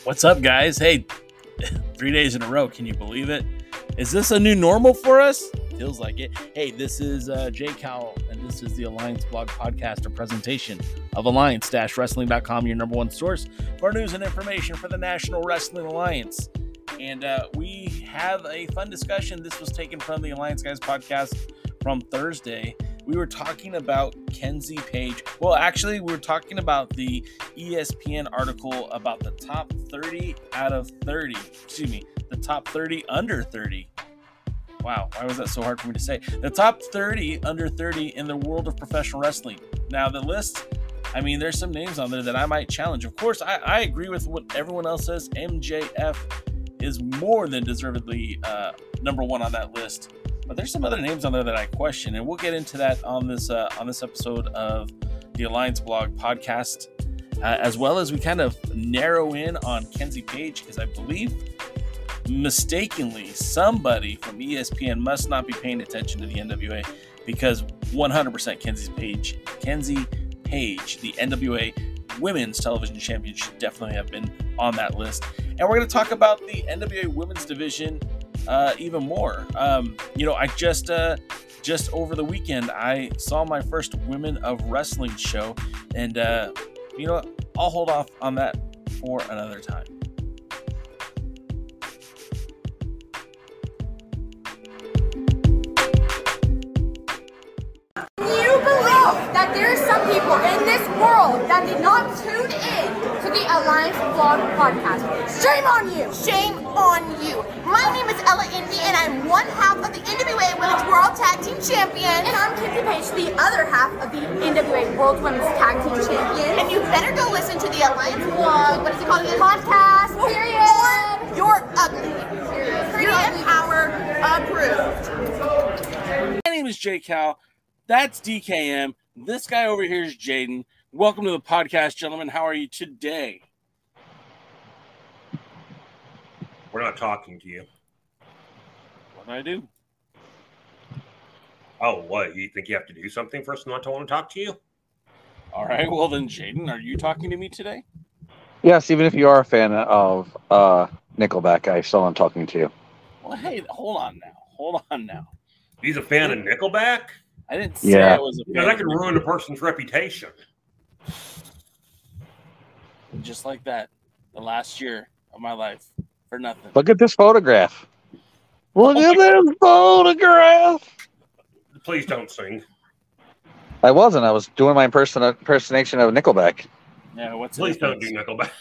What's up, guys? Hey, 3 days in a row. Can you believe it? Is this a new normal for us? Feels like it. Hey, this is Jay Cowell, and this is the Alliance Blog podcast, a presentation of Alliance-Wrestling.com, your number one source for news and information for the National Wrestling Alliance. And we have a fun discussion. This was taken from the Alliance Guys podcast from Thursday. We were talking about Kenzie Paige. Well, actually, we were talking about the ESPN article about the top 30 out of 30. Excuse me, the top 30 under 30. Wow, why was that so hard for me to say? The top 30 under 30 in the world of professional wrestling. Now, the list, I mean, there's some names on there that I might challenge. Of course, I agree with what everyone else says. MJF is more than deservedly number one on that list. But there's some other names on there that I question, and we'll get into that on this episode of the Alliance Blog podcast, as well as we kind of narrow in on Kenzie Paige, because I believe mistakenly somebody from ESPN must not be paying attention to the NWA, because 100% Kenzie Paige, the NWA Women's Television Champion, should definitely have been on that list. And we're going to talk about the NWA Women's Division even more. I just over the weekend, I saw my first Women of Wrestling show, and I'll hold off on that for another time. Can you believe that there are some people in this world that did not tune in to the Alliance Blog podcast? Shame on you! Shame on you. My name is Ella Indy, and I'm one half of the NWA Women's World Tag Team Champion. And I'm Kenzie Paige, the other half of the NWA World Women's Tag Team Champion. And you better go listen to the Alliance Blog, what is it called again? Podcast, period. Or you're ugly. Pretty Empower approved. My name is Jay Cal. That's DKM. This guy over here is Jaden. Welcome to the podcast, gentlemen. How are you today? We're not talking to you. What did I do? Oh, what? You think you have to do something for us not to want to talk to you? All right. Well, then, Jaden, are you talking to me today? Yes, even if you are a fan of Nickelback, I still am talking to you. Well, hey, hold on now. He's a fan of Nickelback? I didn't say I was a fan. That could ruin a person's reputation. Just like that, the last year of my life for nothing. Look at this photograph. Look at this photograph. Please don't sing. I wasn't. I was doing my impersonation of Nickelback. Yeah, Please don't do Nickelback.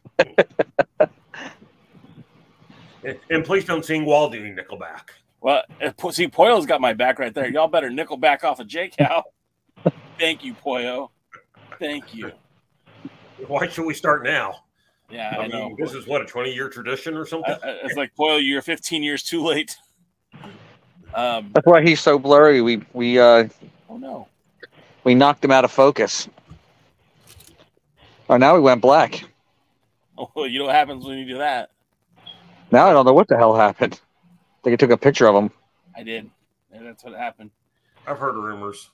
And please don't sing while doing Nickelback. Well, see, Poyo's got my back right there. Y'all better Nickelback off of J-Cal. Thank you, Poyo. Thank you. Why should we start now? Yeah, I know. This is what, a 20-year tradition or something? It's like, Poyo, you're 15 years too late. That's why he's so blurry. We oh no, we knocked him out of focus. Oh, now he went black. Oh, you know what happens when you do that? Now I don't know what the hell happened. I think I took a picture of him. I did. Yeah, that's what happened. I've heard rumors.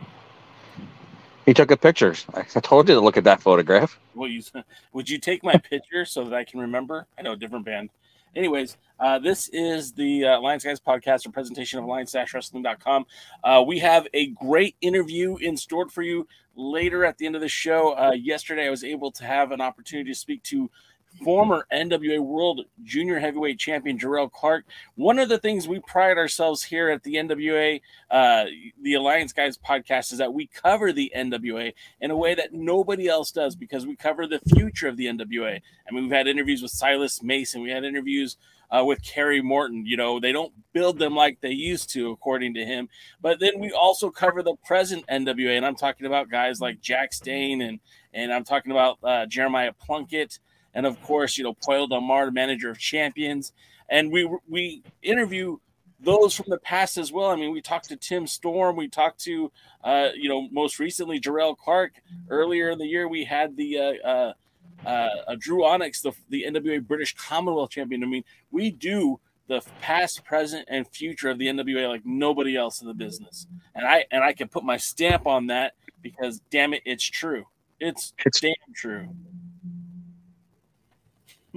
He took a picture. I told you to look at that photograph. Well, would you take my picture so that I can remember? I know, different band. Anyways, this is the Alliance Guys podcast, a presentation of Alliance-Wrestling.com. We have a great interview in store for you later at the end of the show. Yesterday, I was able to have an opportunity to speak to former NWA World Junior Heavyweight Champion Jarrell Clark. One of the things we pride ourselves here at the NWA, the Alliance Guys podcast, is that we cover the NWA in a way that nobody else does, because we cover the future of the NWA. I mean, we've had interviews with Silas Mason. We had interviews with Kerry Morton. You know, they don't build them like they used to, according to him. But then we also cover the present NWA, and I'm talking about guys like Jack Stain, and I'm talking about Jeremiah Plunkett, and of course, Poyo Delmar, the manager of champions. And we interview those from the past as well. I mean, we talked to Tim Storm. We talked to, most recently, Jarrell Clark. Earlier in the year, we had the Drew Onyx, the NWA British Commonwealth champion. I mean, we do the past, present, and future of the NWA like nobody else in the business. And I can put my stamp on that because, damn it, it's true. It's damn true.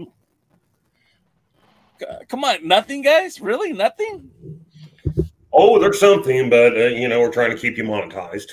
Come on, nothing, guys? Really, nothing? Oh, there's something, but we're trying to keep you monetized.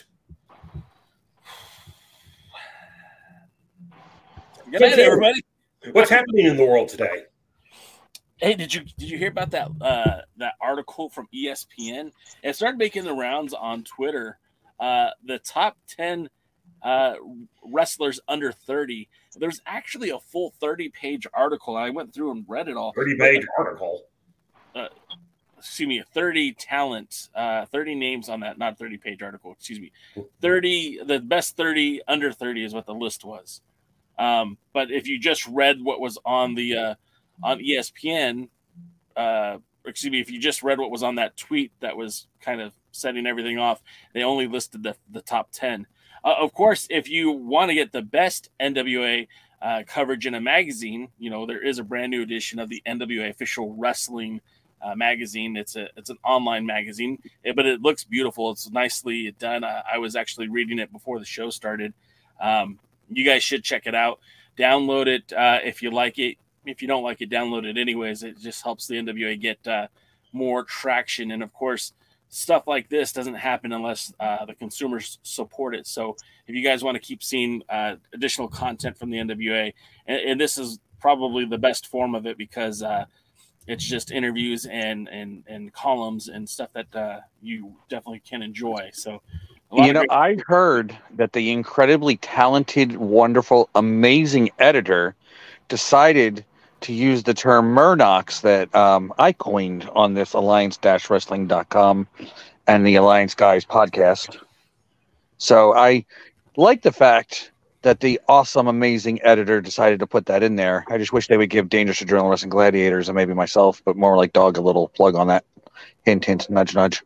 Good night, everybody. What's happening in the world today? Hey, did you hear about that article from ESPN? It started making the rounds on Twitter. The top 10 wrestlers under 30. There's actually a full 30-page article. I went through and read it all. 30-page article. Excuse me, 30 talent, 30 names on that, not 30-page article. Excuse me, 30. The best 30 under 30 is what the list was. But if you just read what was on the on ESPN, excuse me, if you just read what was on that tweet that was kind of setting everything off, they only listed the top 10. Of course, if you want to get the best NWA coverage in a magazine, there is a brand new edition of the NWA Official Wrestling magazine. It's an online magazine, but it looks beautiful. It's nicely done. I was actually reading it before the show started. You guys should check it out. Download it if you like it. If you don't like it, download it anyways. It just helps the NWA get more traction. And of course, stuff like this doesn't happen unless the consumers support it. So if you guys want to keep seeing additional content from the NWA, and this is probably the best form of it because it's just interviews and columns and stuff that you definitely can enjoy. So, I heard that the incredibly talented, wonderful, amazing editor decided to use the term Murdochs that I coined on this alliance-wrestling.com and the Alliance Guys podcast. So I like the fact that the awesome, amazing editor decided to put that in there. I just wish they would give Dangerous Adrenaline Wrestling Gladiators and maybe myself, but more like Dog, a little plug on that. Hint, hint, nudge, nudge.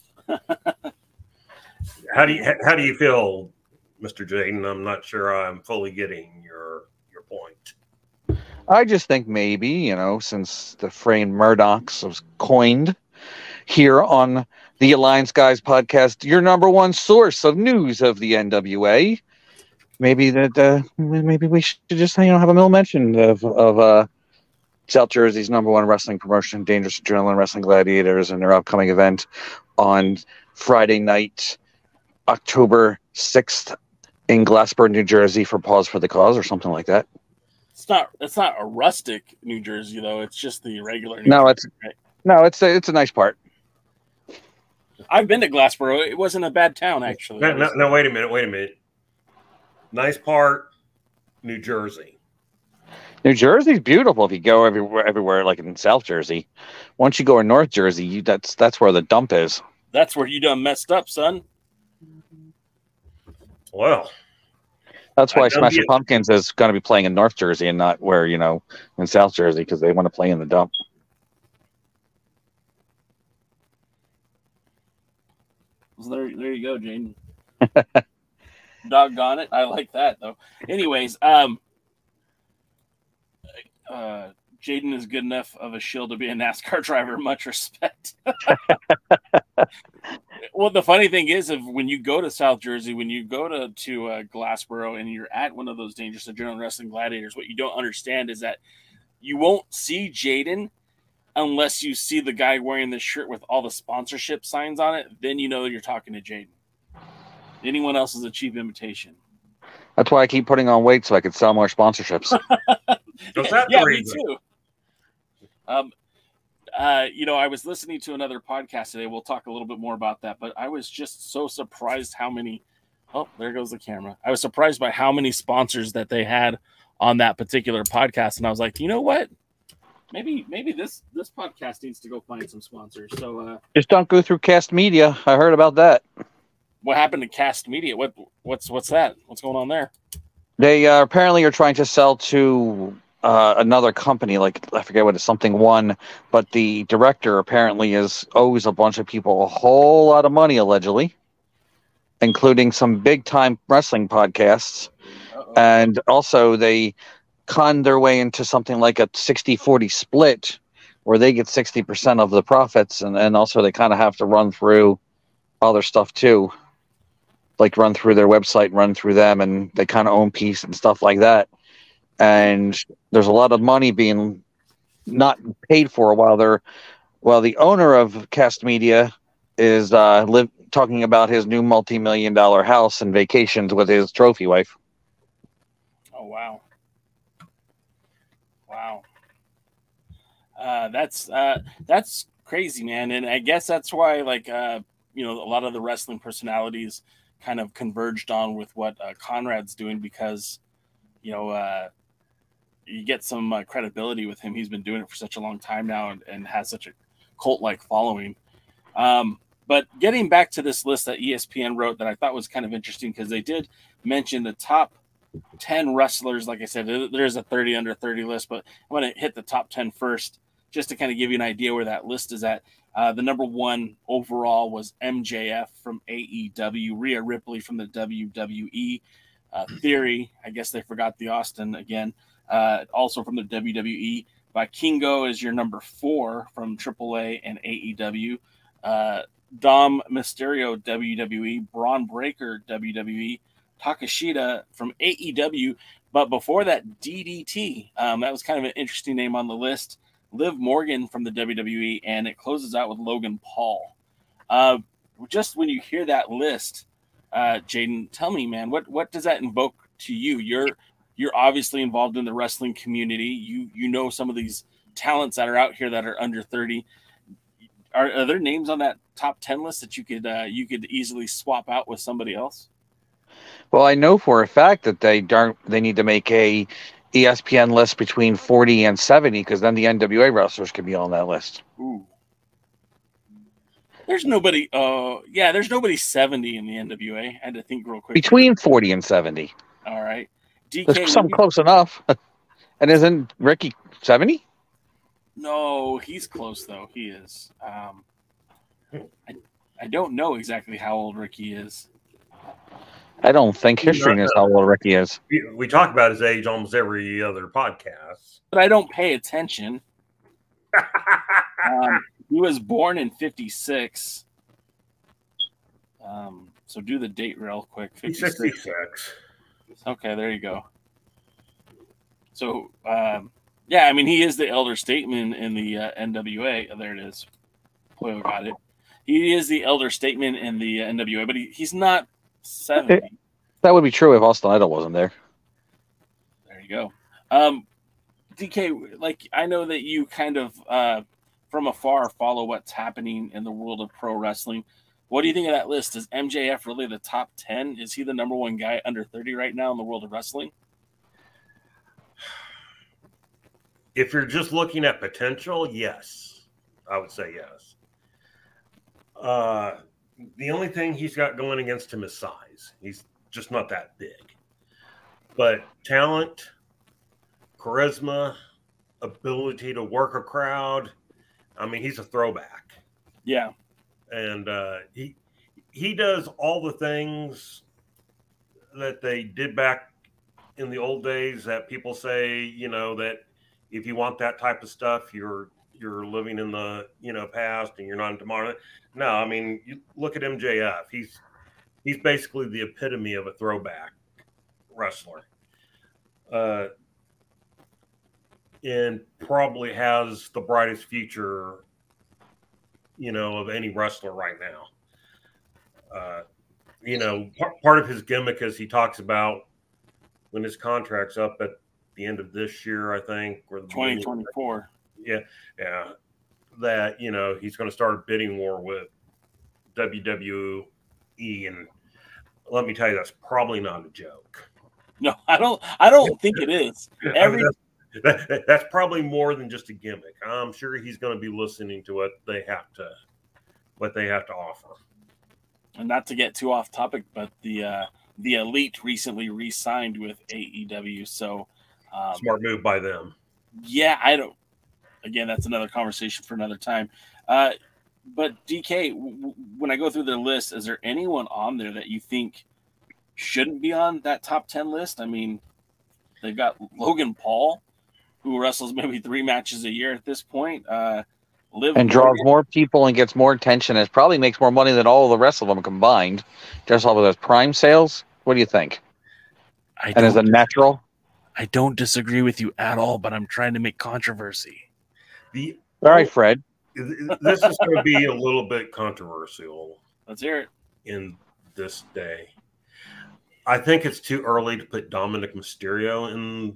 How do you feel, Mr. Jaden? I'm not sure I'm fully getting your point. I just think maybe, since the frame Murdochs was coined here on the Alliance Guys podcast, your number one source of news of the NWA, maybe we should just have a little mention of South Jersey's number one wrestling promotion, Dangerous Adrenaline Wrestling Gladiators, and their upcoming event on Friday night, October 6th in Glassboro, New Jersey for Pause for the Cause or something like that. It's not a rustic New Jersey though. It's just the regular. Jersey, it's a nice part. I've been to Glassboro. It wasn't a bad town actually. No, wait a minute. Nice part, New Jersey. New Jersey's beautiful if you go everywhere like in South Jersey. Once you go in North Jersey, that's where the dump is. That's where you done messed up, son. Well, that's why Smashing Pumpkins is going to be playing in North Jersey and not where, in South Jersey, because they want to play in the dump. So there you go, Jaden. Doggone it. I like that, though. Anyways, Jaden is good enough of a shield to be a NASCAR driver. Much respect. Well, the funny thing is, when you go to South Jersey, when you go to Glassboro and you're at one of those Dangerous Adrenaline Wrestling Gladiators, what you don't understand is that you won't see Jaden unless you see the guy wearing the shirt with all the sponsorship signs on it. Then you know you're talking to Jaden. Anyone else is a cheap imitation. That's why I keep putting on weight so I could sell more sponsorships. Yeah, me too. I was listening to another podcast today. We'll talk a little bit more about that, but I was just so surprised how many. Oh, there goes the camera. I was surprised by how many sponsors that they had on that particular podcast, and I was like, you know what? Maybe this podcast needs to go find some sponsors. So just don't go through Cast Media. I heard about that. What happened to Cast Media? What's that? What's going on there? They apparently are trying to sell to another company, like I forget what it's, something one, but the director apparently owes a bunch of people a whole lot of money, allegedly, including some big time wrestling podcasts. Uh-oh. And also they conned their way into something like a 60-40 split where they get 60% of the profits, and also they kind of have to run through other stuff too, like run through their website, run through them, and they kind of own piece and stuff like that. And there's a lot of money being not paid for while the owner of Cast Media is talking about his new multi-million-dollar house and vacations with his trophy wife. Oh wow. Wow. That's crazy, man. And I guess that's why, like, a lot of the wrestling personalities kind of converged on with what Conrad's doing, because, you get some credibility with him. He's been doing it for such a long time now and has such a cult-like following. But getting back to this list that ESPN wrote that I thought was kind of interesting, because they did mention the top 10 wrestlers. Like I said, there's a 30 under 30 list, but I'm going to hit the top 10 first, just to kind of give you an idea where that list is at. The number one overall was MJF from AEW, Rhea Ripley from the WWE, Theory, I guess they forgot the Austin again, also from the WWE. Vikingo is your number 4 from AAA and AEW. Dom Mysterio, WWE. Braun Breaker, WWE. Takeshita from AEW. But before that, DDT. That was kind of an interesting name on the list. Liv Morgan from the WWE, and it closes out with Logan Paul. Just when you hear that list, Jaden, tell me, man, what does that invoke to you? You're obviously involved in the wrestling community. You know some of these talents that are out here that are under 30. Are there names on that top 10 list that you could easily swap out with somebody else? Well, I know for a fact that they need to make a ESPN list between 40 and 70, because then the NWA wrestlers could be on that list. Ooh. There's nobody. There's nobody 70 in the NWA. I had to think real quick. Between 40 and 70. All right. DK, there's some close enough. And isn't Ricky 70? No, he's close though. He is. I don't know exactly how old Ricky is. I don't think history knows how old Ricky is. We talk about his age almost every other podcast. But I don't pay attention. He was born in 56. So do the date real quick. 56. Okay, there you go. So, he is the elder statesman in the NWA. There it is. Poyo got it. He is the elder statesman in the NWA, but he's not 70. That would be true if Austin Idol wasn't there. There you go. DK, like, I know that you kind of, from afar, follow what's happening in the world of pro wrestling. What do you think of that list? Is MJF really the top 10? Is he the number one guy under 30 right now in the world of wrestling? If you're just looking at potential, yes. I would say yes. The only thing he's got going against him is size. He's just not that big. But talent, charisma, ability to work a crowd, he's a throwback. Yeah. And he does all the things that they did back in the old days that people say, that if you want that type of stuff, you're living in the past and you're not in tomorrow. No, you look at MJF. He's basically the epitome of a throwback wrestler, and probably has the brightest future, of any wrestler right now. Part of his gimmick is he talks about when his contract's up at the end of this year, I think, or the 2024. Yeah. That, he's going to start a bidding war with WWE, and let me tell you, that's probably not a joke. No, I don't think it is. That's probably more than just a gimmick. I'm sure he's going to be listening to what they have to offer. And not to get too off topic, but the Elite recently re-signed with AEW, so smart move by them. Yeah, I don't. Again, that's another conversation for another time. But DK, when I go through their list, is there anyone on there that you think shouldn't be on that top 10 list? They've got Logan Paul, who wrestles maybe 3 matches a year at this point. And draws more people and gets more attention. It probably makes more money than all the rest of them combined. Just off of those Prime sales. What do you think? And as a natural? I don't disagree with you at all, but I'm trying to make controversy. All right, Fred. This is going to be a little bit controversial. Let's hear it. In this day, I think it's too early to put Dominic Mysterio in.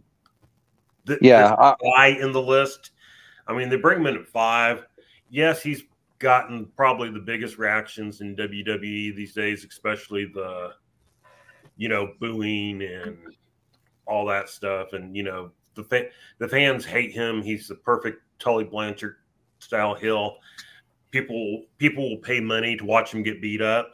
In the list. I mean, they bring him in at 5. Yes, he's gotten probably the biggest reactions in WWE these days, especially the, booing and all that stuff. And, the fans hate him. He's the perfect Tully Blanchard style heel. People will pay money to watch him get beat up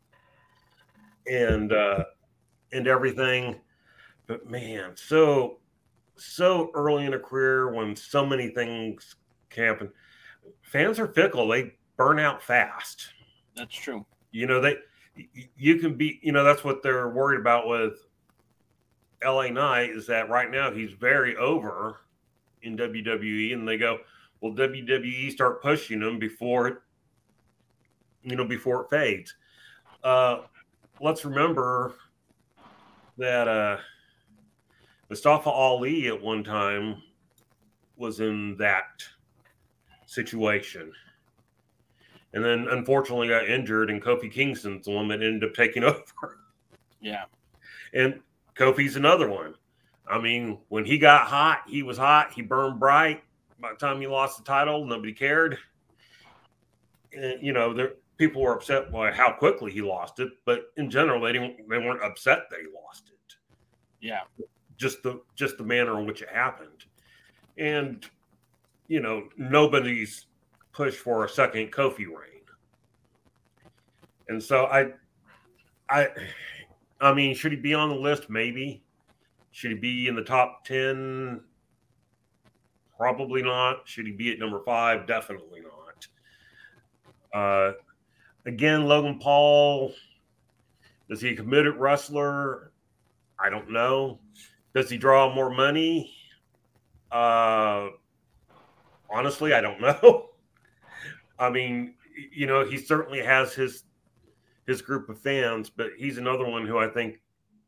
and everything. But man, so early in a career when so many things can happen. Fans are fickle. They burn out fast. That's true. You can be, that's what they're worried about with LA Knight, is that right now he's very over in WWE, and they go, well, WWE start pushing him before it fades. Let's remember that Mustafa Ali at one time was in that situation. And then unfortunately got injured, and Kofi Kingston's the one that ended up taking over. Yeah. And Kofi's another one. I mean, when he got hot, he was hot. He burned bright. By the time he lost the title, nobody cared. And, people were upset by how quickly he lost it, but in general, they weren't upset that he lost it. Yeah. Just the manner in which it happened. And, nobody's pushed for a second Kofi reign. And so I mean, should he be on the list? Maybe. Should he be in the top 10? Probably not. Should he be at number 5? Definitely not. Again, Logan Paul, is he a committed wrestler? I don't know. Does he draw more money? Honestly, I don't know. I mean, he certainly has his group of fans, but he's another one who I think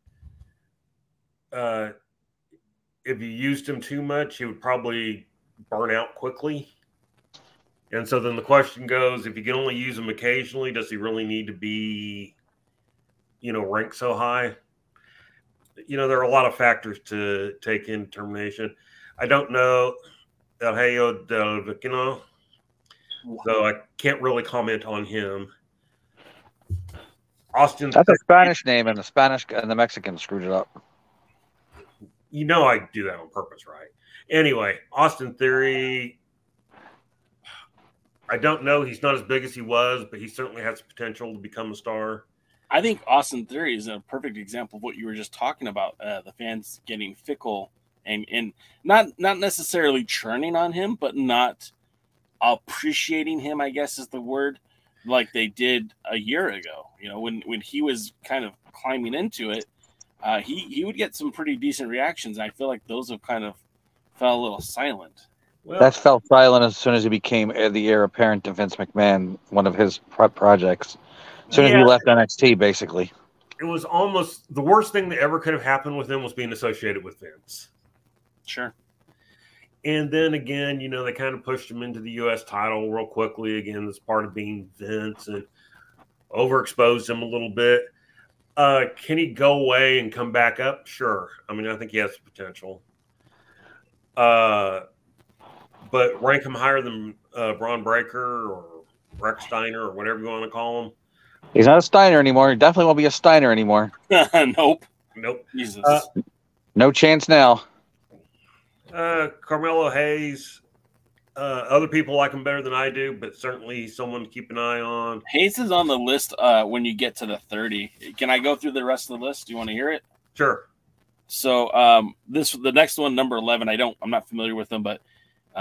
if you used him too much, he would probably burn out quickly. And so then the question goes, if you can only use him occasionally, does he really need to be, ranked so high? There are a lot of factors to take into determination. I don't know El Hijo del Vecino, so I can't really comment on him. Austin. That's a Spanish name, and the Mexicans screwed it up. I do that on purpose, right? Anyway, Austin Theory, I don't know. He's not as big as he was, but he certainly has potential to become a star. I think Austin Theory is a perfect example of what you were just talking about. The fans getting fickle and not necessarily churning on him, but not appreciating him, I guess is the word, like they did a year ago. When he was kind of climbing into it, he would get some pretty decent reactions. I feel like those have kind of fell a little silent. Well, that fell silent as soon as he became the heir apparent to Vince McMahon, one of his projects. As soon as he left NXT, basically. It was almost the worst thing that ever could have happened with him was being associated with Vince. Sure. And then again, they kind of pushed him into the U.S. title real quickly. Again, as part of being Vince, and overexposed him a little bit. Can he go away and come back up? Sure. I mean, I think he has the potential. But rank him higher than Braun Breaker or Rex Steiner or whatever you want to call him. He's not a Steiner anymore. He definitely won't be a Steiner anymore. Nope. Jesus. No chance now. Carmelo Hayes. Other people like him better than I do, but certainly someone to keep an eye on. Hayes is on the list when you get to the 30. Can I go through the rest of the list? Do you want to hear it? Sure. So the next one, number 11, I'm not familiar with them, but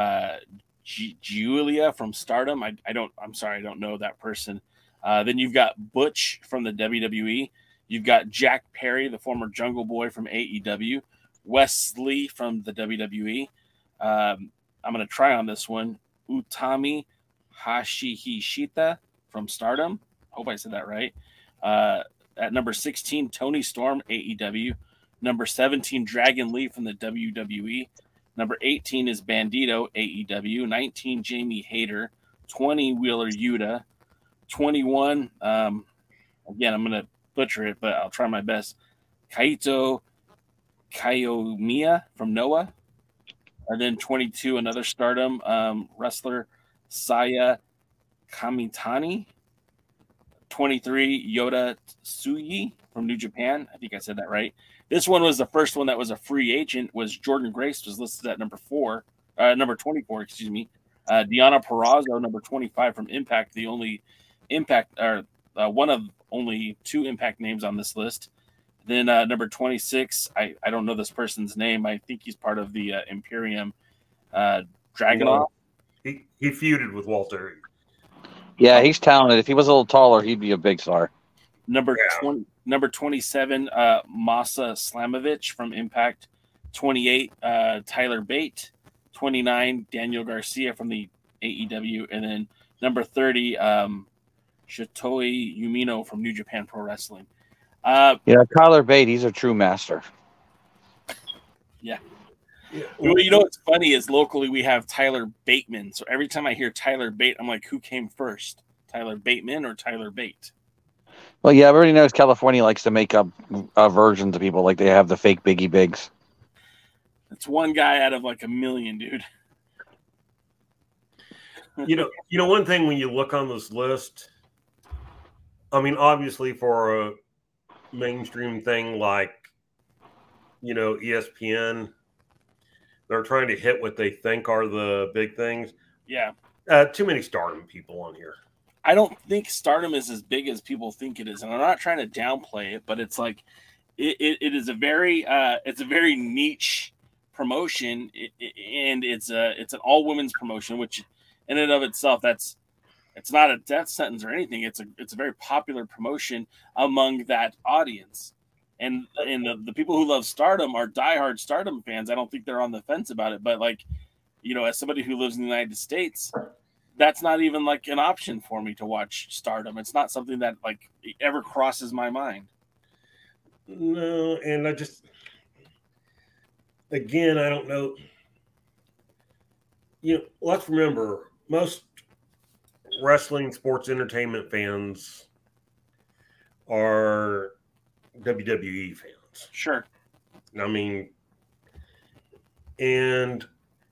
Julia from Stardom. I'm sorry, I don't know that person. Then you've got Butch from the WWE. You've got Jack Perry, the former Jungle Boy from AEW. Wesley from the WWE. I'm going to try on this one. Utami Hashihishita from Stardom. Hope I said that right. At number 16, Tony Storm, AEW. Number 17, Dragon Lee from the WWE. Number 18 is Bandito, AEW. 19, Jamie Hayter. 20, Wheeler Yuta. 21, again, I'm going to butcher it, but I'll try my best. Kaito Kiyomiya from Noah. And then 22, another Stardom wrestler, Saya Kamitani. 23, Yoda Tsuyi from New Japan. I think I said that right. This one was the first one that was a free agent. Was Jordan Grace was listed at number 24, excuse me. Deonna Purrazzo, number 25 from Impact, the only Impact or one of only 2 Impact names on this list. Then number 26, I don't know this person's name. I think he's part of the Imperium Dragunov. He feuded with Walter. Yeah, he's talented. If he was a little taller, he'd be a big star. Number 27, Masa Slamovich from Impact. 28, Tyler Bate. 29, Daniel Garcia from the AEW. And then number 30, Shitoi Umino from New Japan Pro Wrestling. Tyler Bate, he's a true master. Yeah. Well, you know what's funny is locally we have Tyler Bateman. So every time I hear Tyler Bate, I'm like, who came first? Tyler Bateman or Tyler Bate? Well, yeah, everybody knows California likes to make up versions of people, like they have the fake Biggie Bigs. It's one guy out of like a million, dude. You know, one thing when you look on this list, I mean, obviously for a mainstream thing like, ESPN, they're trying to hit what they think are the big things. Yeah. Too many Stardom people on here. I don't think Stardom is as big as people think it is, and I'm not trying to downplay it, but it's like it is a very niche promotion, and it's an all women's promotion, which in and of itself it's not a death sentence or anything. It's a very popular promotion among that audience. And the people who love Stardom are diehard Stardom fans. I don't think they're on the fence about it. But, as somebody who lives in the United States, that's not even, an option for me to watch Stardom. It's not something that, ever crosses my mind. No, and I just, again, I don't know. Let's remember, most wrestling sports entertainment fans are WWE fans. Sure. I mean, and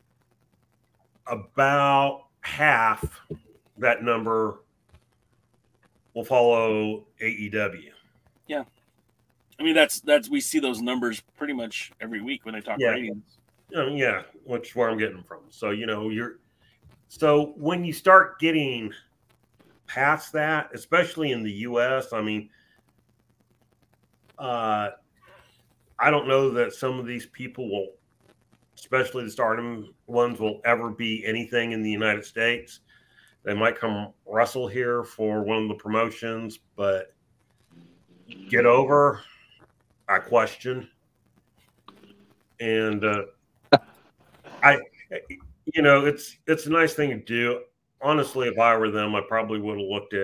about half that number will follow AEW. Yeah. I mean, that's we see those numbers pretty much every week when they talk ratings. Yeah, which is where I'm getting them from. So, so when you start getting past that, especially in the US, I mean, I don't know that some of these people will, especially the Stardom ones, will ever be anything in the United States. They might come wrestle here for one of the promotions, but get over, I question. And it's a nice thing to do. Honestly, if I were them, I probably would have looked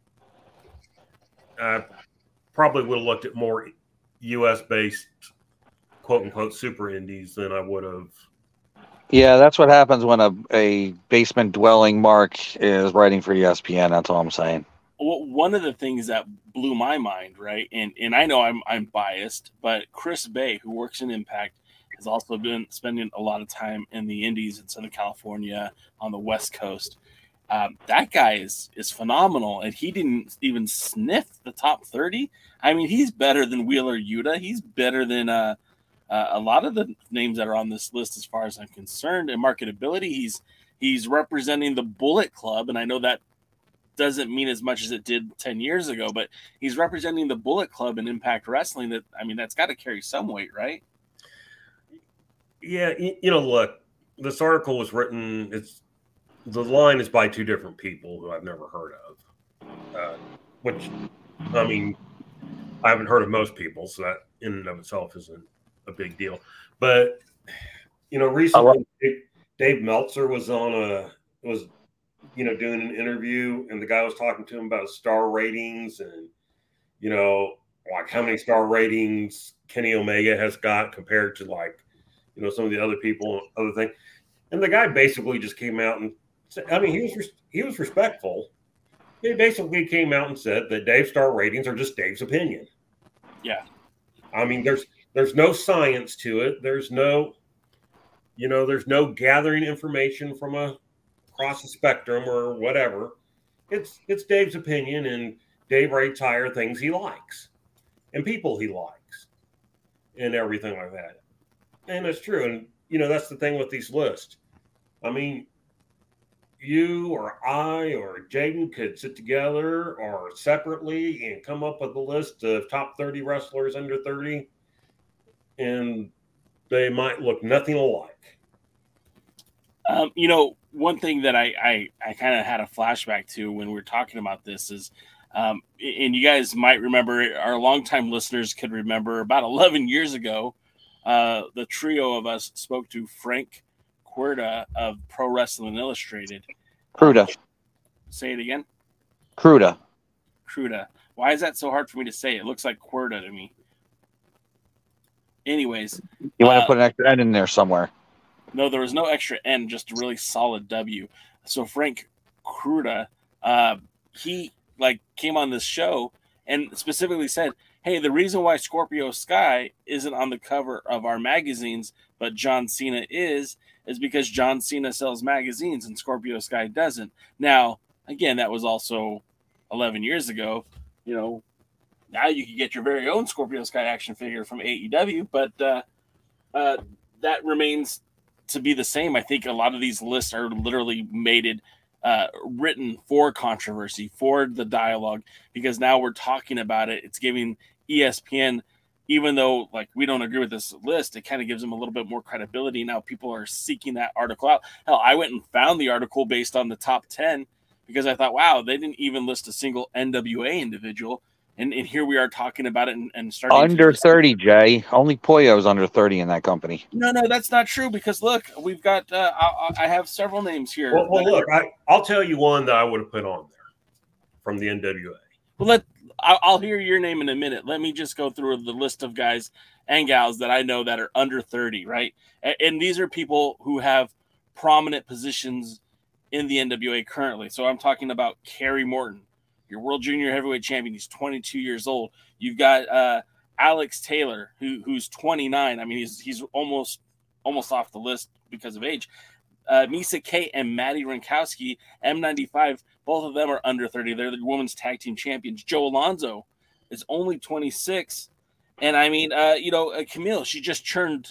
at more U.S.-based, quote-unquote, super indies than I would have. Yeah, that's what happens when a basement-dwelling Mark is writing for ESPN. That's all I'm saying. Well, one of the things that blew my mind, right, and I know I'm biased, but Chris Bay, who works in Impact, has also been spending a lot of time in the Indies in Southern California on the West Coast. That guy is phenomenal, and he didn't even sniff the top 30. I mean, he's better than Wheeler Yuta. He's better than a lot of the names that are on this list, as far as I'm concerned. In marketability, he's representing the Bullet Club, and I know that doesn't mean as much as it did 10 years ago, but he's representing the Bullet Club in Impact Wrestling. That's got to carry some weight, right? Yeah, look, this article was written. The line is by 2 different people who I've never heard of, which, I mean, I haven't heard of most people, so that in and of itself isn't a big deal. But, recently Dave Meltzer was doing an interview, and the guy was talking to him about star ratings and, how many star ratings Kenny Omega has got compared to some of the other people, other things. And the guy basically just came out and said, I mean, he was respectful. He basically came out and said that Dave's star ratings are just Dave's opinion. Yeah. I mean, there's no science to it. There's no gathering information from across the spectrum or whatever. It's Dave's opinion, and Dave rates higher things he likes and people he likes and everything like that. And it's true. And, that's the thing with these lists. I mean, you or I or Jaden could sit together or separately and come up with a list of top 30 wrestlers under 30, and they might look nothing alike. One thing that I kind of had a flashback to when we were talking about this is, and you guys might remember, our longtime listeners could remember about 11 years ago, the trio of us spoke to Frank Querda of Pro Wrestling Illustrated. Cruda. Say it again. Cruda. Why is that so hard for me to say? It looks like Querda to me. Anyways. You want to put an extra N in there somewhere. No, there was no extra N, just a really solid W. So Frank Cruda, he came on this show and specifically said, hey, the reason why Scorpio Sky isn't on the cover of our magazines, but John Cena is because John Cena sells magazines and Scorpio Sky doesn't. Now, again, that was also 11 years ago. Now you can get your very own Scorpio Sky action figure from AEW, but that remains to be the same. I think a lot of these lists are literally written for controversy, for the dialogue, because now we're talking about it. It's giving ESPN, even though we don't agree with this list, it kind of gives them a little bit more credibility. Now people are seeking that article out. Hell, I went and found the article based on the top 10 because I thought, wow, they didn't even list a single NWA individual. And here we are talking about it and starting under 30, Jay. Only Pollo's under 30 in that company. No, that's not true, because look, we've got I have several names here. Well look, I'll tell you one that I would have put on there from the NWA. Well, I'll hear your name in a minute. Let me just go through the list of guys and gals that I know that are under 30, right? And these are people who have prominent positions in the NWA currently. So I'm talking about Kerry Morton, your world junior heavyweight champion. He's 22 years old. You've got Alex Taylor, who's 29. I mean, he's almost off the list because of age. Misa Kate and Maddie Rinkowski, M95, both of them are under 30. They're the women's tag team champions. Joe Alonzo is only 26. And I mean, Camille, she just turned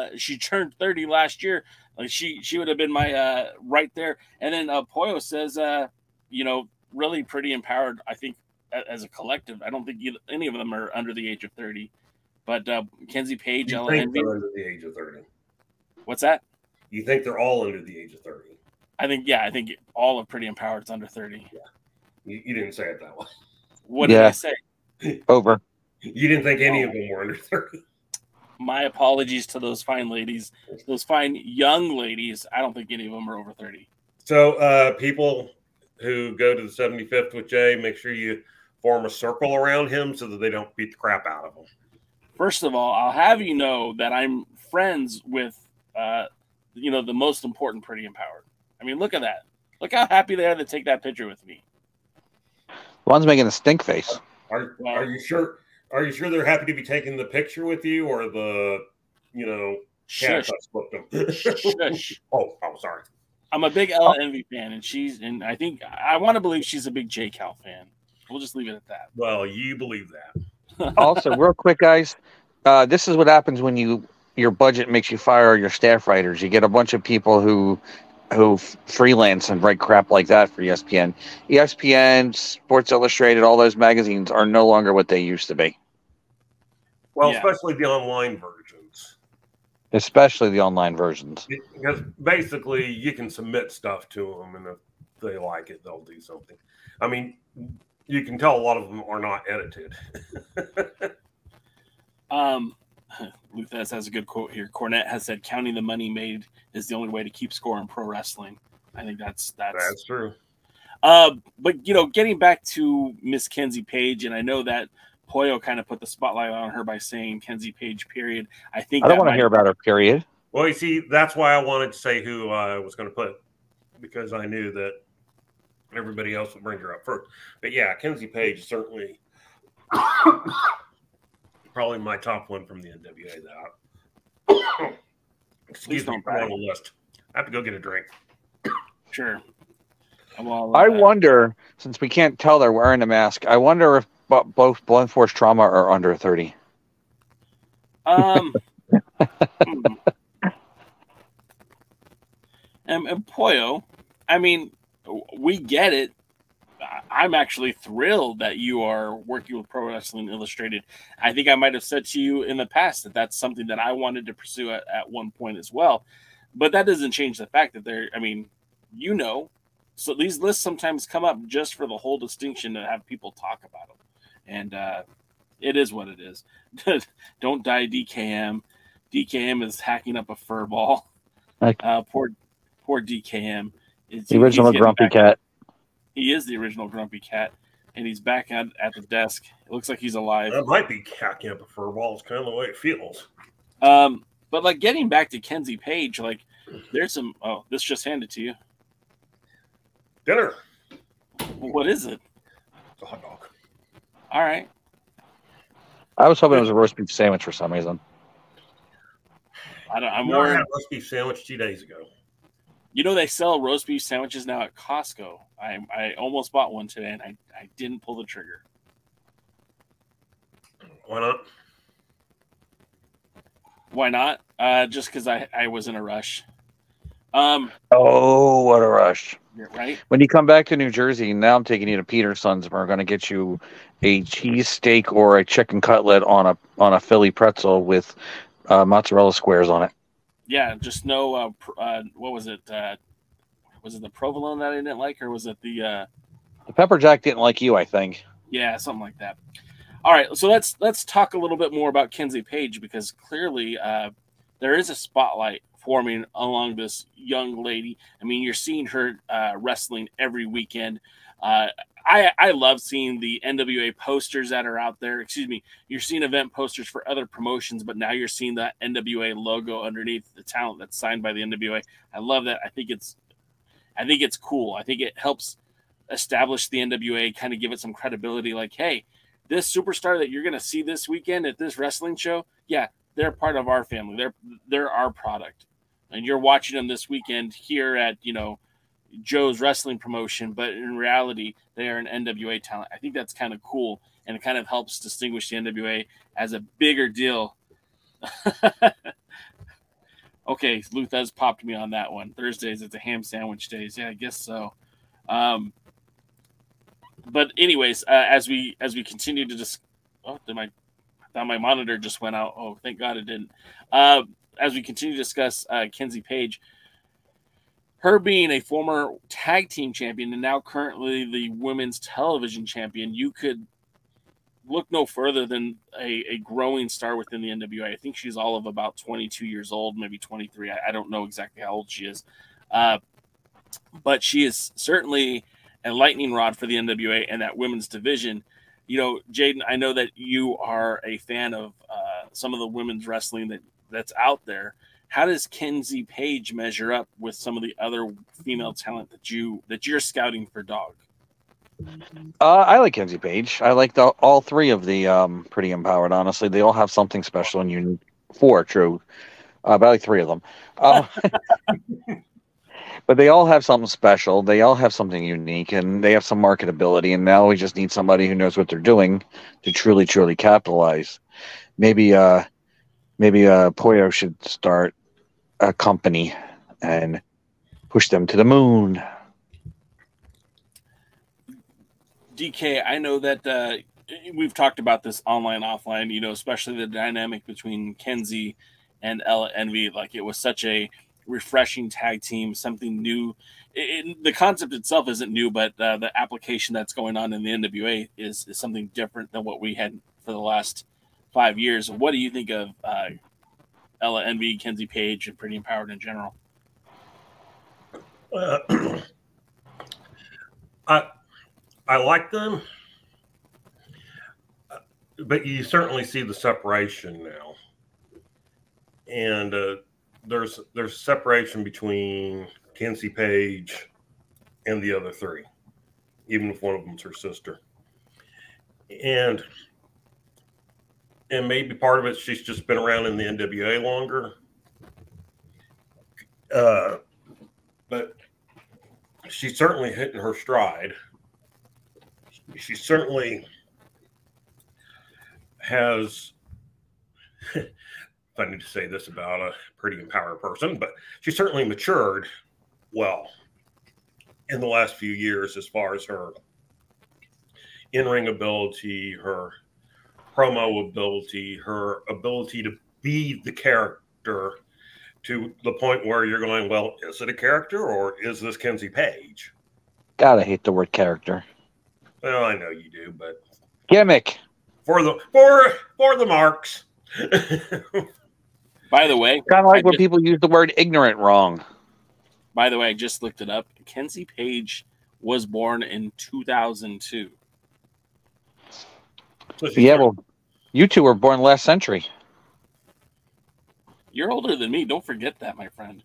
30 last year. She would have been my right there. And then Pollo says, really pretty empowered, I think, as a collective. I don't think any of them are under the age of 30. But Kenzie Page, you think they're under the age of 30? What's that? You think they're all under the age of 30? I think all of Pretty Empowered is under 30. Yeah. You didn't say it that way. What did I say? Over. You didn't think any of them were under 30. My apologies to those fine ladies, those fine young ladies. I don't think any of them are over 30. So people who go to the 75th with Jay, make sure you form a circle around him so that they don't beat the crap out of him. First of all, I'll have you know that I'm friends with, the most important Pretty Empowered. I mean, look at that. Look how happy they are to take that picture with me. One's making a stink face. Are you sure? Are you sure they're happy to be taking the picture with you, or the, Shush. Shush. Oh, sorry. I'm a big Ella Envy fan, and I think I want to believe she's a big J Cal fan. We'll just leave it at that. Well, you believe that. Also, real quick, guys, this is what happens when your budget makes you fire your staff writers. You get a bunch of people who freelance and write crap like that for ESPN. ESPN, Sports Illustrated, all those magazines are no longer what they used to be. Well, especially the online versions. Especially the online versions. Because basically you can submit stuff to them, and if they like it, they'll do something. I mean, you can tell a lot of them are not edited. Luthez has a good quote here. Cornette has said, "Counting the money made is the only way to keep score in pro wrestling." I think that's true. But getting back to Miss Kenzie Page, and I know that Pollo kind of put the spotlight on her by saying Kenzie Page, period. I don't want to hear about her, period. Well, you see, that's why I wanted to say who I was going to put, because I knew that everybody else would bring her up first. But yeah, Kenzie Page is certainly probably my top one from the NWA. That excuse me, on the list. I have to go get a drink. Sure. I wonder, since we can't tell they're wearing a mask, I wonder if both Blunt Force Trauma are under 30. And Pollo, I mean, we get it. I'm actually thrilled that you are working with Pro Wrestling Illustrated. I think I might have said to you in the past that that's something that I wanted to pursue at one point as well. But that doesn't change the fact that so these lists sometimes come up just for the whole distinction to have people talk about them. And it is what it is. Don't die, DKM. DKM is hacking up a fur ball. Poor DKM. The original Grumpy Cat. He is the original Grumpy Cat, and he's back at the desk. It looks like he's alive. That might be hacking up a fur ball. It's kind of the way it feels. But like getting back to Kenzie Page, like there's some. Oh, this just handed to you. Dinner. What is it? It's a hot dog. All right. I was hoping it was a roast beef sandwich for some reason. I had a roast beef sandwich 2 days ago. You know, they sell roast beef sandwiches now at Costco. I almost bought one today, and I didn't pull the trigger. Why not? Why not? Just because I was in a rush. Oh, what a rush. Right? When you come back to New Jersey, now I'm taking you to Peterson's, and we're going to get you a cheese steak or a chicken cutlet on a Philly pretzel with mozzarella squares on it. Yeah, just no. What was it? Was it the provolone that I didn't like, or was it the Pepper Jack didn't like you? I think. Yeah, something like that. All right, so let's talk a little bit more about Kenzie Page, because clearly there is a spotlight forming along this young lady. I mean, you're seeing her wrestling every weekend. I love seeing the NWA posters that are out there. Excuse me. You're seeing event posters for other promotions, but now you're seeing that NWA logo underneath the talent that's signed by the NWA. I love that. I think it's cool. I think it helps establish the NWA, kind of give it some credibility. Like, hey, this superstar that you're going to see this weekend at this wrestling show, yeah, they're part of our family. They're our product. And you're watching them this weekend here at, Joe's wrestling promotion, but in reality, they are an NWA talent. I think that's kind of cool, and it kind of helps distinguish the NWA as a bigger deal. Okay, Luthez popped me on that one. Thursdays, it's a ham sandwich days. Yeah, I guess so. But anyways, as we continue to just, I thought my monitor just went out. Oh, thank God it didn't. As we continue to discuss Kenzie Page, her being a former tag team champion and now currently the women's television champion, you could look no further than a growing star within the NWA. I think she's all of about 22 years old, maybe 23. I don't know exactly how old she is. But she is certainly a lightning rod for the NWA and that women's division. Jaden, I know that you are a fan of some of the women's wrestling that's out there. How does Kenzie Page measure up with some of the other female talent that you're scouting for Dog? I like Kenzie Page. I like all three of the Pretty Empowered. Honestly, they all have something special and unique. Four, true, but I like three of them. But they all have something special. They all have something unique, and they have some marketability. And now we just need somebody who knows what they're doing to truly, truly capitalize. Maybe Pollo should start a company and push them to the moon. DK, I know that we've talked about this online, offline, especially the dynamic between Kenzie and Ella Envy. Like, it was such a refreshing tag team, something new. The concept itself isn't new, but the application that's going on in the NWA is something different than what we had for the last 5 years. What do you think of Ella Envy, Kenzie Page, and Pretty Empowered in general? I like them, but you certainly see the separation now. And there's separation between Kenzie Page and the other three, even if one of them's her sister. And maybe part of it, she's just been around in the NWA longer. But she's certainly hitting her stride. She certainly has, if I need to say this about a pretty empowered person, but she certainly matured well in the last few years as far as her in-ring ability, her promo ability, her ability to be the character to the point where you're going, well, is it a character or is this Kenzie Page? God, I hate the word character. Well, I know you do, but Gimmick. For the marks. By the way, Kind of like when people use the word ignorant wrong. By the way, I just looked it up. Kenzie Page was born in 2002. Yeah, well, you two were born last century. You're older than me. Don't forget that, my friend.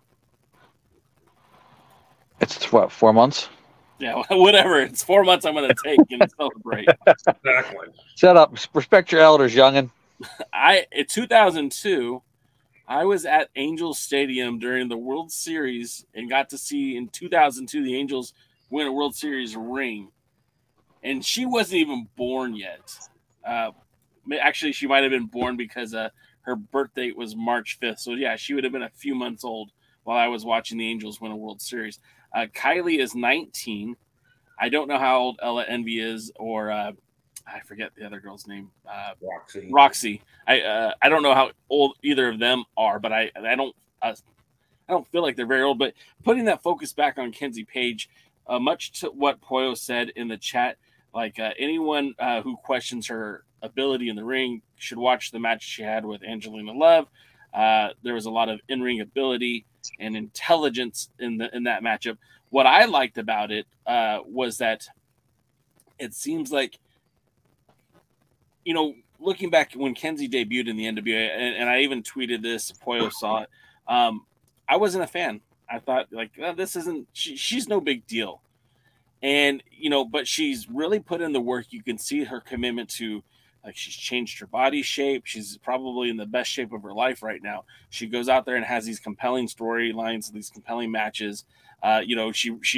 It's what, 4 months? Yeah, whatever. It's 4 months I'm going to take and celebrate. Exactly. Shut up. Respect your elders, youngin. In 2002, I was at Angels Stadium during the World Series and got to see in 2002 the Angels win a World Series ring. And she wasn't even born yet. Actually, she might have been born because her birth date was March 5th. So, yeah, she would have been a few months old while I was watching the Angels win a World Series. Kylie is 19. I don't know how old Ella Envy is, or I forget the other girl's name. Roxy. I don't know how old either of them are, but I don't feel like they're very old. But putting that focus back on Kenzie Page, much to what Poyo said in the chat, like anyone who questions her ability in the ring should watch the match she had with Angelina Love. There was a lot of in-ring ability and intelligence in that matchup. What I liked about it was that it seems like, you know, looking back when Kenzie debuted in the NWA, and I even tweeted this, Poyo saw it, I wasn't a fan. I thought, like, this isn't, she's no big deal. And, you know, but she's really put in the work. You can see her commitment to, like, she's changed her body shape. She's probably in the best shape of her life right now. She goes out there and has these compelling storylines, these compelling matches. You know,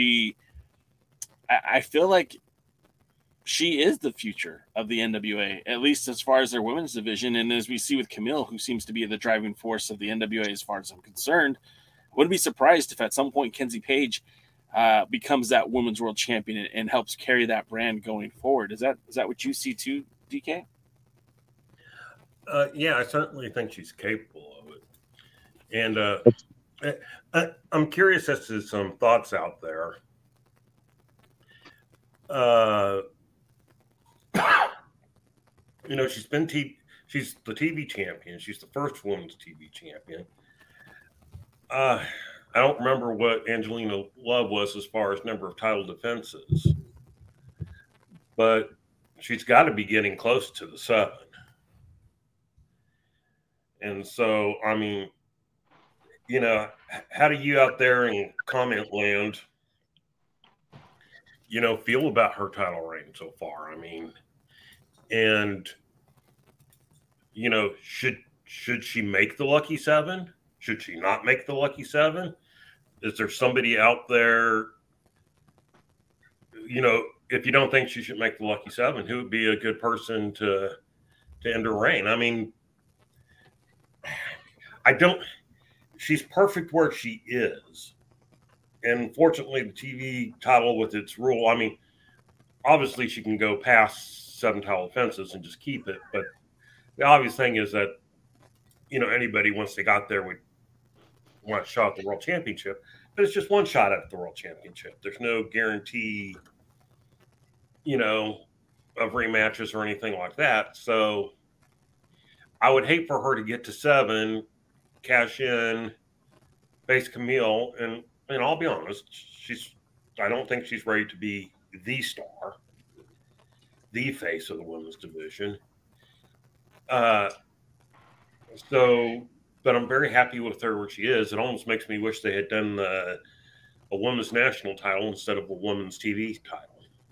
I feel like she is the future of the NWA, at least as far as their women's division. And as we see with Camille, who seems to be the driving force of the NWA as far as I'm concerned, wouldn't be surprised if at some point Kenzie Page becomes that women's world champion and helps carry that brand going forward. Is that what you see too, DK? Yeah, I certainly think she's capable of it. And I'm curious as to some thoughts out there. You know, she's the TV champion. She's the first women's TV champion. I don't remember what Angelina Love was as far as number of title defenses, but she's got to be getting close to the 7. And so, I mean, you know, how do you out there in comment land, you know, feel about her title reign so far? I mean, and, you know, should she make the lucky 7? Should she not make the lucky 7? Is there somebody out there, you know, if you don't think she should make the lucky 7, who would be a good person to end her reign? I mean, she's perfect where she is. And fortunately, the TV title with its rule, I mean, obviously she can go past 7 title defenses and just keep it. But the obvious thing is that, you know, anybody, once they got there, would want a shot at the world championship. But it's just one shot at the world championship. There's no guarantee, you know, of rematches or anything like that. So I would hate for her to get to 7, cash in, face Camille, and I'll be honest, I don't think she's ready to be the star, the face of the women's division. So but I'm very happy with her where she is. It almost makes me wish they had done a women's national title instead of a women's TV title.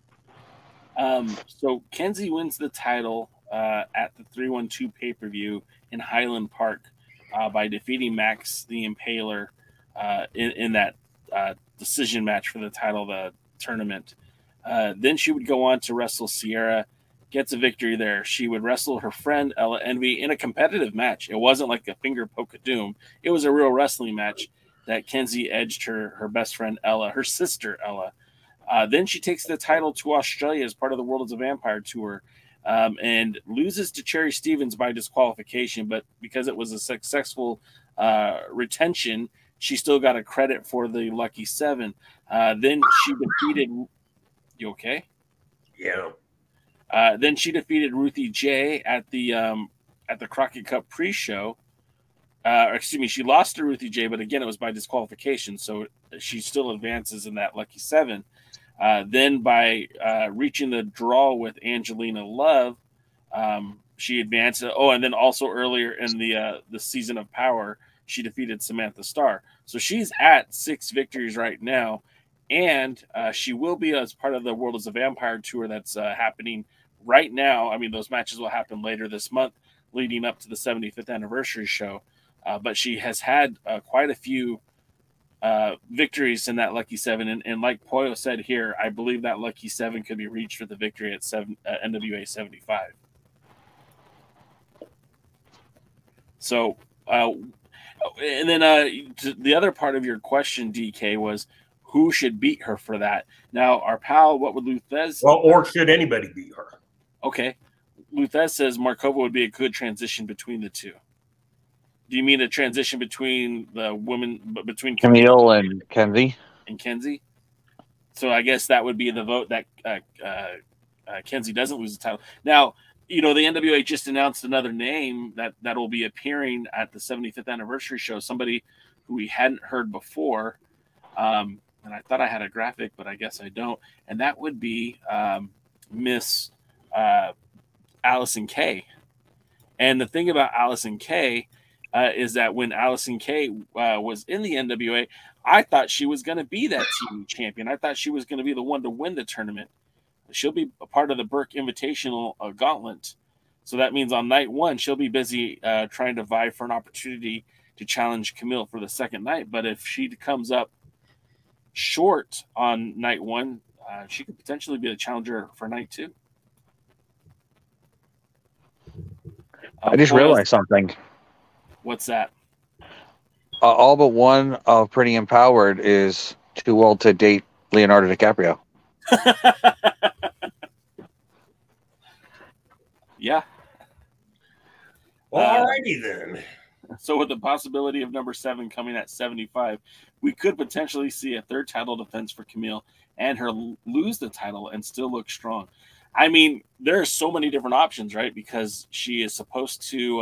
So Kenzie wins the title at the 312 pay-per-view in Highland Park by defeating Max the Impaler in that decision match for the title of the tournament. Then she would go on to wrestle Sierra, gets a victory there. She would wrestle her friend Ella Envy in a competitive match. It wasn't like a finger poke of doom. It was a real wrestling match that Kenzie edged her best friend Ella, her sister Ella. Then she takes the title to Australia as part of the World of the Vampire tour and loses to Cherry Stevens by disqualification. But because it was a successful retention, she still got a credit for the Lucky Seven. Then she defeated... You okay? Yeah. Then she defeated Ruthie J at the Crockett Cup pre-show. She lost to Ruthie J, but again, it was by disqualification, so she still advances in that Lucky Seven. Then by reaching the draw with Angelina Love, she advanced. And then also earlier in the Season of Power, she defeated Samantha Starr. So she's at 6 victories right now. And she will be as part of the World of the Vampire tour that's happening right now. I mean, those matches will happen later this month, leading up to the 75th anniversary show. But she has had quite a few victories in that Lucky Seven. And like Poyo said here, I believe that Lucky Seven could be reached for the victory at NWA 75. So, and then the other part of your question, DK, was who should beat her for that? Now, our pal, what would Luthez? Well, or should anybody beat her? Okay. Luthez says Markova would be a good transition between the two. Do you mean a transition between the women, between Camille and Kenzie? And Kenzie? So I guess that would be the vote that Kenzie doesn't lose the title. Now, the NWA just announced another name that will be appearing at the 75th anniversary show, somebody who we hadn't heard before. And I thought I had a graphic, but I guess I don't. And that would be Miss Allison Kay. And the thing about Allison Kay is that when Allison Kay was in the NWA, I thought she was going to be that team champion. I thought she was going to be the one to win the tournament. She'll be a part of the Burke Invitational Gauntlet. So that means on night 1, she'll be busy trying to vie for an opportunity to challenge Camille for the second night. But if she comes up short on night 1, she could potentially be a challenger for night 2. I just realized something. What's that? All but one of Pretty Empowered is too old to date Leonardo DiCaprio. Yeah. Well, alrighty then. So with the possibility of number 7 coming at 75, we could potentially see a third title defense for Camille and her lose the title and still look strong. I mean, there are so many different options, right? Because she is supposed to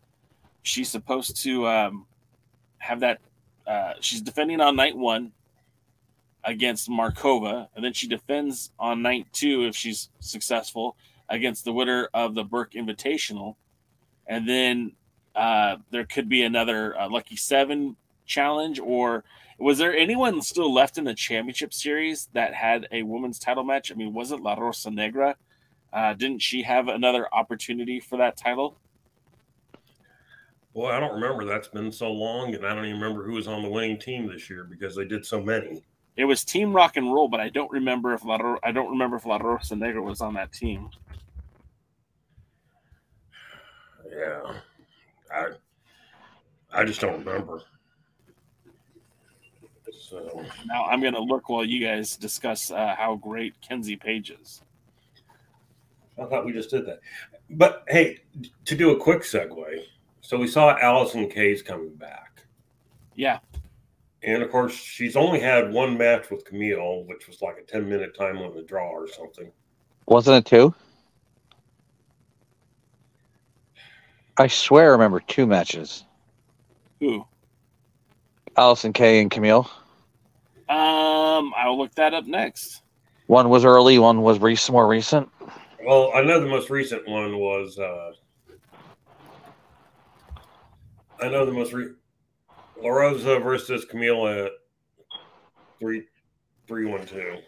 have that. She's defending on night 1 against Markova, and then she defends on night 2 if she's successful against the winner of the Burke Invitational, and then there could be another Lucky 7 challenge. Or was there anyone still left in the championship series that had a women's title match? I mean, wasn't La Rosa Negra? Didn't she have another opportunity for that title? Boy, I don't remember. That's been so long, and I don't even remember who was on the winning team this year because they did so many. It was Team Rock and Roll, but I don't remember if La Rosa Negra was on that team. Yeah, I just don't remember. So now I'm going to look while you guys discuss how great Kenzie Page is. I thought we just did that. But hey, to do a quick segue, so we saw Allison Kay's coming back. Yeah. And of course, she's only had one match with Camille, which was like a 10-minute time limit draw or something. Wasn't it 2? I swear I remember 2 matches. Who? Allison Kay and Camille. I'll look that up next. One was early, one was more recent. Well, I know the most recent one was I know the most La Rosa versus Camille at 3-1-2.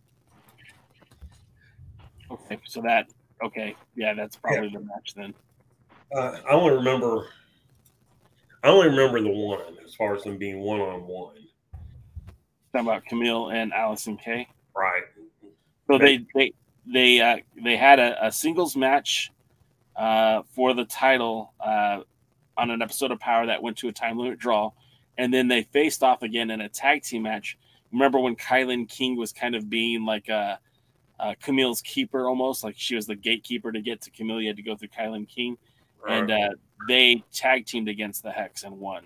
Okay, so that's probably the match then. I only remember the one as far as them being 1-on-1. Talking about Camille and Allison Kay. Right. So they had a singles match for the title on an episode of Power that went to a time limit draw, and then they faced off again in a tag team match. Remember when Kylan King was kind of being like Camille's keeper, almost like she was the gatekeeper to get to Camille. You had to go through Kylan King, and they tag teamed against the Hex and won.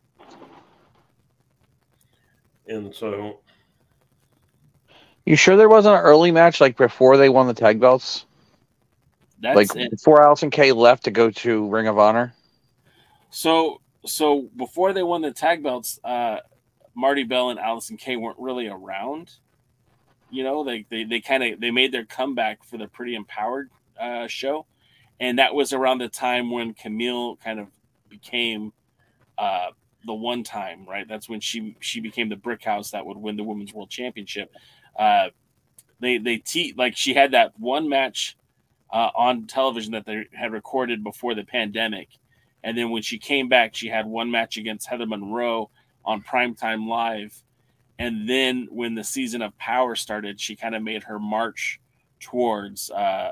And so, you sure there wasn't an early match like before they won the tag belts? Before Allison Kay left to go to Ring of Honor? So before they won the tag belts, Marty Bell and Allison Kay weren't really around. You know, they made their comeback for the Pretty Empowered show, and that was around the time when Camille kind of became the one time, right? That's when she became the brick house that would win the Women's World Championship. She had that one match on television that they had recorded before the pandemic, and then when she came back, she had one match against Heather Monroe on Primetime Live, and then when the season of Power started, she kind of made her march towards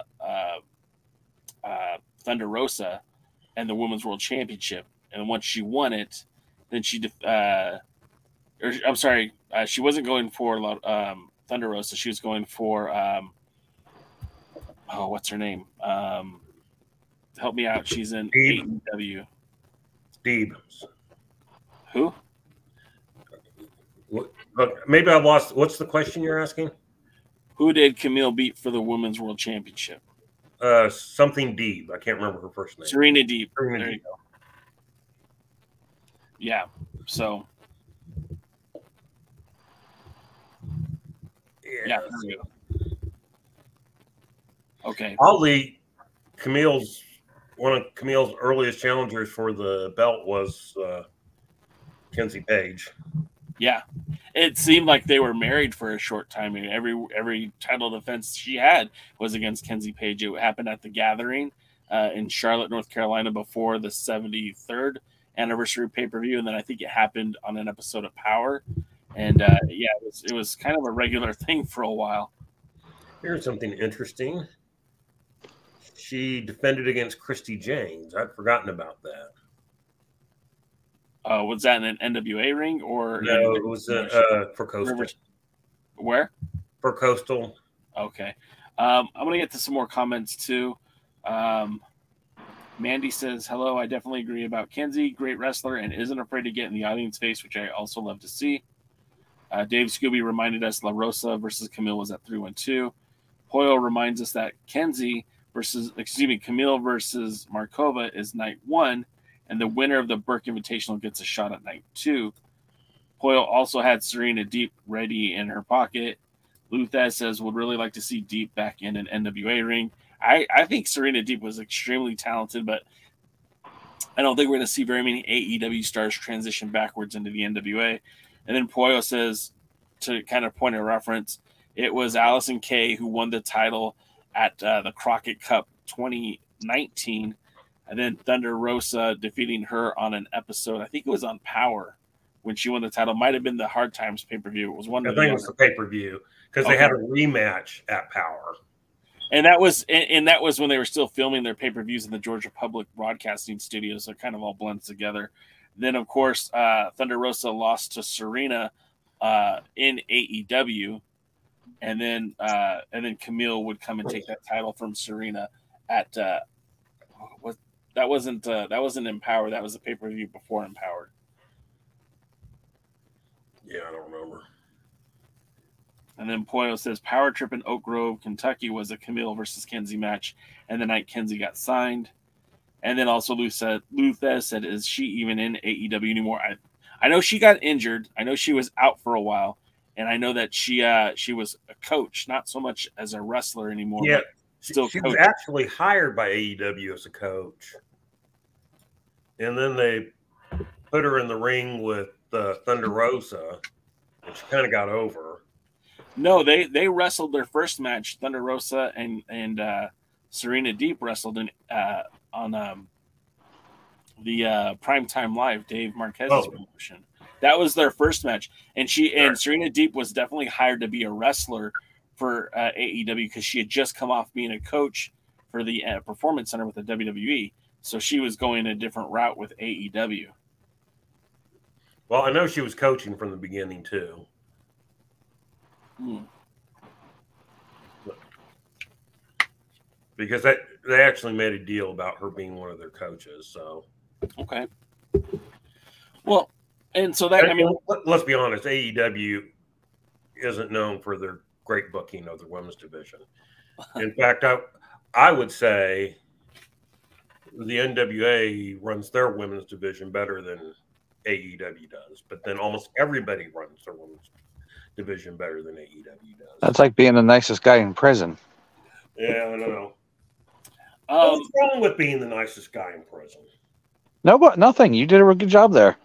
Thunder Rosa and the Women's World Championship, and once she won it, then she wasn't going for Thunder Rosa. She was going for what's her name? Help me out. She's in AEW. Deeb. Who? Maybe I lost. What's the question you're asking? Who did Camille beat for the Women's World Championship? Something Deeb. I can't remember her first name. Serena Deeb. Serena there Deeb. You go. Yeah. So. Yeah. There we go. Okay. Oddly, one of Camille's earliest challengers for the belt was Kenzie Page. Yeah. It seemed like they were married for a short time. And every title defense she had was against Kenzie Page. It happened at the Gathering in Charlotte, North Carolina, before the 73rd anniversary pay-per-view, and then I think it happened on an episode of Power. And it was kind of a regular thing for a while. Here's something interesting. She defended against Christy James. I'd forgotten about that. Was that in an NWA ring or no? It was for Coastal. Where? For Coastal. Okay. I'm gonna get to some more comments too. Mandy says, hello, I definitely agree about Kenzie. Great wrestler and isn't afraid to get in the audience face, which I also love to see. Dave Scooby reminded us La Rosa versus Camille was at 3-1-2. Hoyle reminds us that Camille versus Markova is night 1, and the winner of the Burke Invitational gets a shot at night 2. Hoyle also had Serena Deeb ready in her pocket. Luthez says, would really like to see Deeb back in an NWA ring. I think Serena Deeb was extremely talented, but I don't think we're going to see very many AEW stars transition backwards into the NWA. And then Poyo says, to kind of point of reference, it was Allison Kay who won the title at the Crockett Cup 2019, and then Thunder Rosa defeating her on an episode. I think it was on Power when she won the title. Might have been the Hard Times pay-per-view. It was one. I think it was the pay-per-view because they had a rematch at Power. And that was when they were still filming their pay-per-views in the Georgia Public Broadcasting Studios. So it kind of all blends together. Then, of course, Thunder Rosa lost to Serena in AEW, and then Camille would come and take that title from Serena at that wasn't Empower. That was the pay-per-view before Empowered. Yeah, I don't remember. And then Poyo says Power Trip in Oak Grove, Kentucky was a Camille versus Kenzie match, and the night Kenzie got signed. And then also Luthez said, is she even in AEW anymore? I know she got injured. I know she was out for a while. And I know that she was a coach, not so much as a wrestler anymore. Yeah, still she was actually hired by AEW as a coach. And then they put her in the ring with Thunder Rosa, and she kind of got over. No, they wrestled their first match. Thunder Rosa and Serena Deep wrestled on the Primetime Live, Dave Marquez's promotion. That was their first match, and Serena Deep was definitely hired to be a wrestler for AEW because she had just come off being a coach for the Performance Center with the WWE, so she was going a different route with AEW. Well, I know she was coaching from the beginning too. Because they actually made a deal about her being one of their coaches. So okay, well, and so that let's be honest, AEW isn't known for their great booking of the women's division. In fact, I would say the NWA runs their women's division better than AEW does, but then almost everybody runs their women's division better than AEW does. That's like being the nicest guy in prison. Yeah, I know. What's wrong with being the nicest guy in prison? No, but nothing. You did a good job there.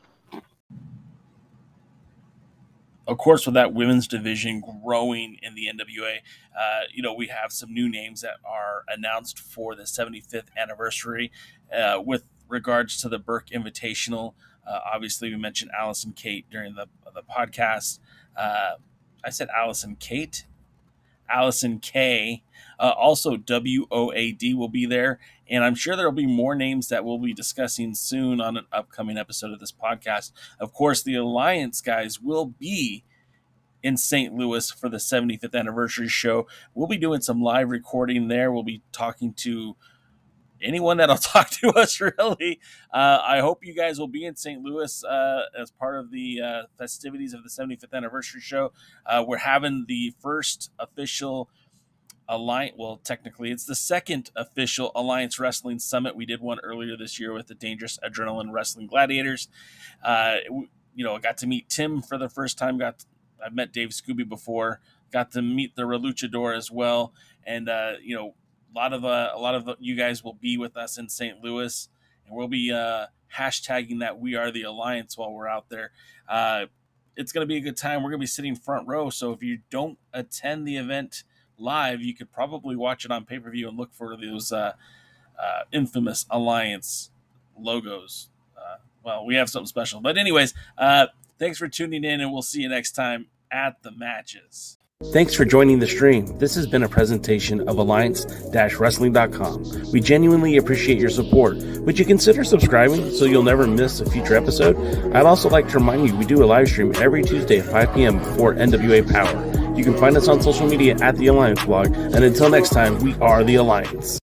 Of course, with that women's division growing in the NWA, we have some new names that are announced for the 75th anniversary with regards to the Burke Invitational. Obviously, we mentioned Allison Kate during the podcast. I said Allison Kate. Allison K. Also, WOAD will be there. And I'm sure there will be more names that we'll be discussing soon on an upcoming episode of this podcast. Of course, the Alliance guys will be in St. Louis for the 75th anniversary show. We'll be doing some live recording there. We'll be talking to anyone that'll talk to us, really. I hope you guys will be in St. Louis as part of the festivities of the 75th anniversary show. We're having the first official Alliance, well, technically it's the second official Alliance Wrestling Summit. We did one earlier this year with the Dangerous Adrenaline Wrestling Gladiators. I got to meet Tim for the first time. I've met Dave Scooby before. Got to meet the Reluchador as well, and a lot of you guys will be with us in St. Louis, and we'll be hashtagging that We Are the Alliance while we're out there. It's going to be a good time. We're going to be sitting front row, so if you don't attend the event live, you could probably watch it on pay-per-view and look for those infamous Alliance logos. We have something special. But anyways, thanks for tuning in, and we'll see you next time at the matches. Thanks for joining the stream. This has been a presentation of Alliance-Wrestling.com. We genuinely appreciate your support. Would you consider subscribing so you'll never miss a future episode? I'd also like to remind you we do a live stream every Tuesday at 5 p.m. before NWA Power. You can find us on social media at The Alliance Blog. And until next time, we are The Alliance.